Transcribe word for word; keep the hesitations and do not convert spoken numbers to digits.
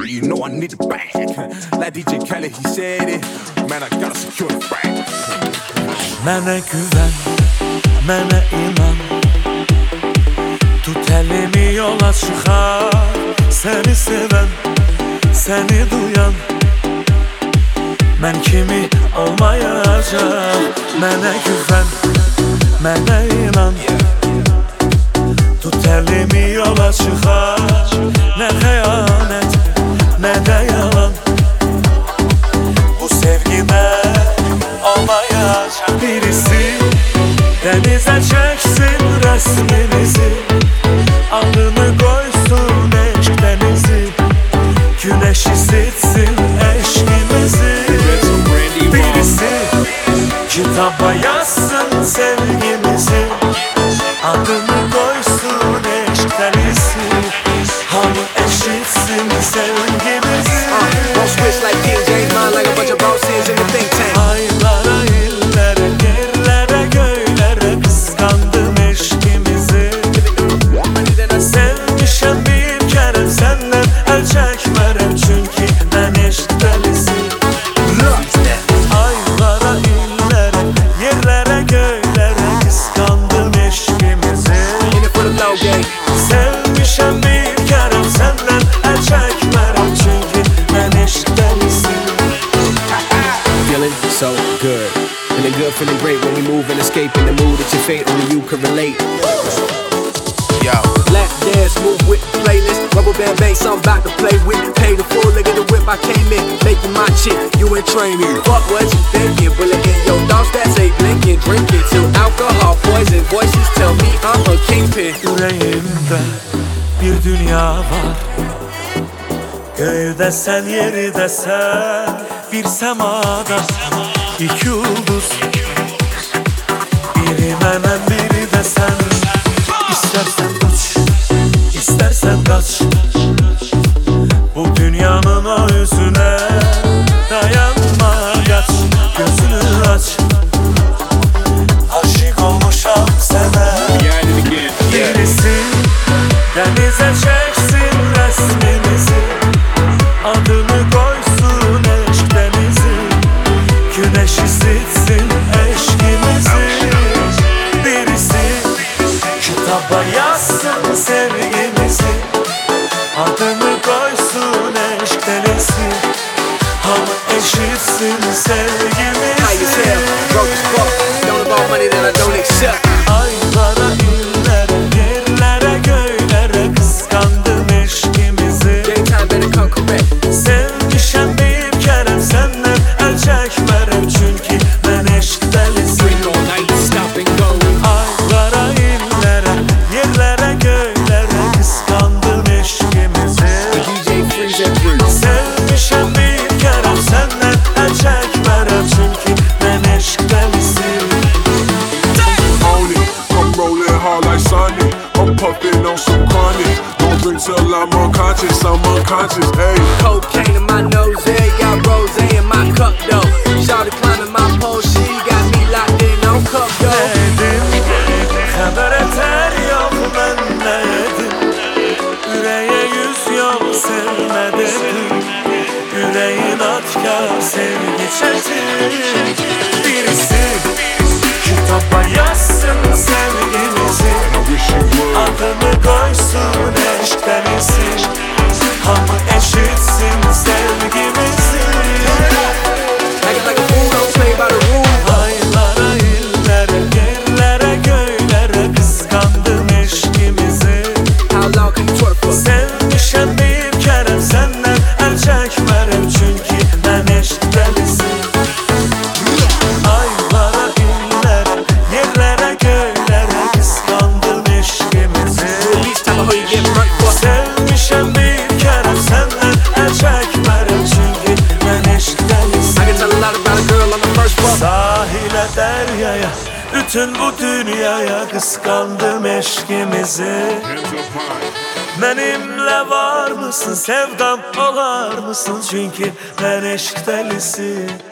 You know I need it back. Like D J Khaled, he said it. Man, I gotta secure the bag. Mənə güvən, mənə inan. Tut elimi yola çıxar. Səni sevən, səni duyan. Mən kimi olmayacaq. Mənə güvən, mənə inan. Tut elimi yola çıxar. Nə xəyanət, nə də yalan. Bu sevgimə olmayacaq. Birisi dənizə çəksin rəsmimizi. Adını qoysun eşq dənizi. Güneşi seçsin eşkimizi. Birisi kitaba yazsın sevgimizi. Adını koysun eşk denizi. Hamı eşitsin sevgimizi. Don't switch like King James, mind like a bunch of bosses in the think tank. Aylara, illere, yerlere, göylere kıskandım eşkimizi. Sevmişəm bir kere senden el çekmerem. Çünkü ben eşk delisi. Aylara, illere, yerlere, göylere kıskandım eşkimizi. Sevmişəm bir kere senden el çekmerem. Çünkü ben eşk delisi. Feeling so good. Feeling good, feeling great when we move and escape in the mood that your fate only you can relate. Yo. Lap dance, move with the playlist. Rubber band bass, I'm about to play with. Pay the full, look at the whip I came in. Making my chick, you ain't training. Fuck what you thinking, bullet in your thoughts that say blinking. Drinking till alcohol poison voices tell me I'm a kingpin. Yüreğimde bir dünya var. Göğü desen yeri desen bir semada iki yıldız. Biri məndən biri de sen. İstersen uç, istersen kaç. Bu dünyanın o yüzüne dayanma kaç. Gözünü aç. Aşık olmuşam sana. Birisi denize çeksin resmimizi. Adını koysun eşk denizi. Güneşi seçsin eşkimizi. Birisi kitaba yazsın sevgimizi. Adını koysun eşk denizi. Hamı eşitsin sevgimizi. How you tell? Broke as fuck. Don't involve money that I don't accept. Aylara, illere, yerlere, göylere kıskandım eşkimizi. Game time better come correct. Sevmişəm bir kere senden el çekmerem. Çünkü ben eşk delisi. Drink all night, stop and go. Aylara, illere, yerlere, göylere kıskandım eşkimizi. D J Freeze and Bruce. Sevmişəm bir kere senden el çekmerem. Çünkü ben eşk delisi. On it, I'm rolling hard like Sonic. I'm puffing on some chronic. Don't drink till I'm unconscious, I'm unconscious, hey. Cocaine in my nose, yeah, got rose in my cup though. Shawty climbing my pole, she got me locked in on cup though. Dedim, haber eter yok ben ne yedim. Yüreğe yüz yok sevme dedim. Yüreğin atkar sevgi çetin. Birisi kitaba yazsın sevgimizi. Adını koysun eşk denizi. Hamı eşitsin sevgimizi. Acting like a fool, don't play by the rules. Aylara, illere, yerlere, göylere kıskandım eşkimizi. How long can you twerk for? Sevmişəm bir kere senden el çekmerem. Çünkü ben eşk delisi. Aylara, illere, yerlere, göylere kıskandım eşkimizi. Each time I heard you get burnt for. Sevmişəm bir kere senden el çekmerem. Çünkü ben eşk delisi. I can tell a lot about a girl on the first fuck. Sahile, deryaya, bütün bu dünyaya kıskandım eşkimizi. Benimle var mısın sevdam, olar mısın? Çünkü ben eşk delisi.